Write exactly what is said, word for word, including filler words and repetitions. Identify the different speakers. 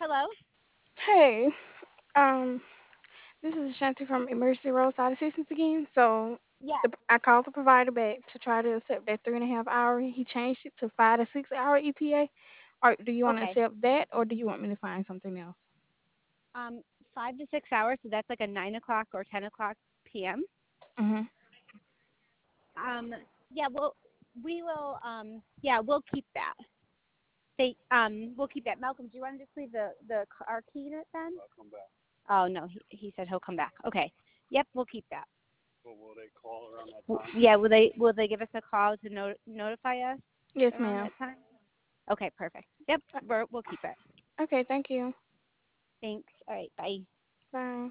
Speaker 1: Hello?
Speaker 2: Hey, um, this is Shanti from Emergency Roadside Assistance again. So,
Speaker 1: Yes.
Speaker 2: the, I called the provider back to try to accept that three and a half hour. He changed it to five to six hour E T A. Or do you want to
Speaker 1: Okay.
Speaker 2: accept that, or do you want me to find something else?
Speaker 1: Um, five to six hours, so that's like a nine o'clock or ten o'clock p m.
Speaker 2: Mhm.
Speaker 1: Um, yeah, well, we will. Um, yeah, we'll keep that. They, um, we'll keep that. Malcolm, do you want to just leave the the our key in it then? Oh no, he he said he'll come back. Okay. Yep, we'll keep that. Yeah, will they will they give us a call to not, notify us
Speaker 2: Yes,
Speaker 1: around
Speaker 2: ma'am.
Speaker 1: that time? Okay, perfect. Yep,
Speaker 2: Uh,
Speaker 1: we're, we'll keep it.
Speaker 2: Okay, thank you.
Speaker 1: Thanks. All right, bye.
Speaker 2: Bye.